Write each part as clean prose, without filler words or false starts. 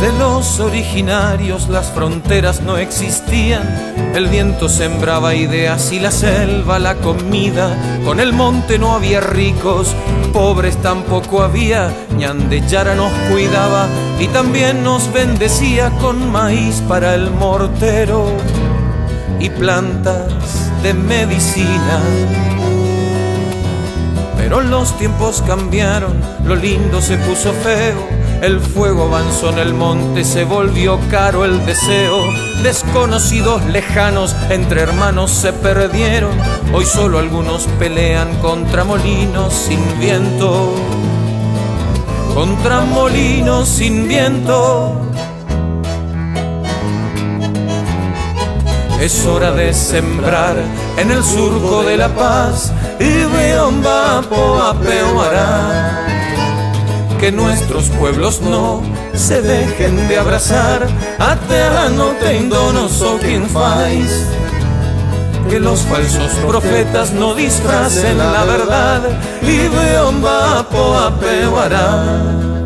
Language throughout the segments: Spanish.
De los originarios las fronteras no existían, el viento sembraba ideas y la selva la comida. Con el monte no había ricos, pobres tampoco había. Ñandeyara nos cuidaba y también nos bendecía con maíz para el mortero y plantas de medicina. Pero los tiempos cambiaron, lo lindo se puso feo. El fuego avanzó en el monte, se volvió caro el deseo. Desconocidos lejanos entre hermanos se perdieron. Hoy solo algunos pelean contra molinos sin viento. Contra molinos sin viento. Es hora de sembrar en el surco de la paz. Y Biomba Poapeuará. Que nuestros pueblos no se dejen de abrazar. Aterra no tengo no so quien faz. Que los falsos profetas no disfracen la verdad. Y Biomba Poapeuará.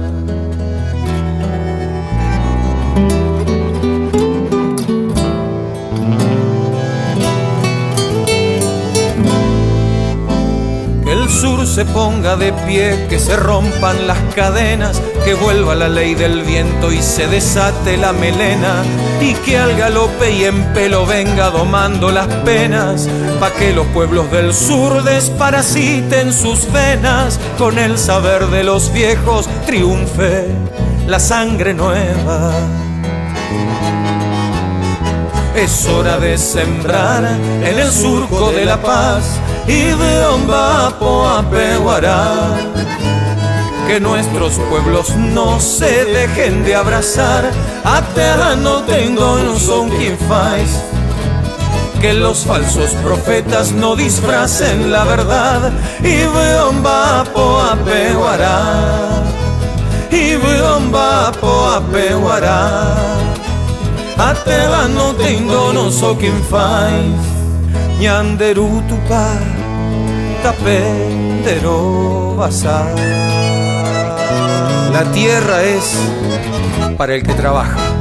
El sur se ponga de pie, que se rompan las cadenas, que vuelva la ley del viento y se desate la melena, y que al galope y en pelo venga domando las penas, pa' que los pueblos del sur desparasiten sus venas, con el saber de los viejos triunfe la sangre nueva. Es hora de sembrar en el surco de la paz y Biomba Poapeuará. Que nuestros pueblos no se dejen de abrazar. Aterra no tengo no son quien faz. Que los falsos profetas no disfracen la verdad. Y Biomba Poapeuará. Y Biomba Poapeuará. Aterra no tengo no so quien faz. Ñanderu tupa tapendero basar. La tierra es para el que trabaja.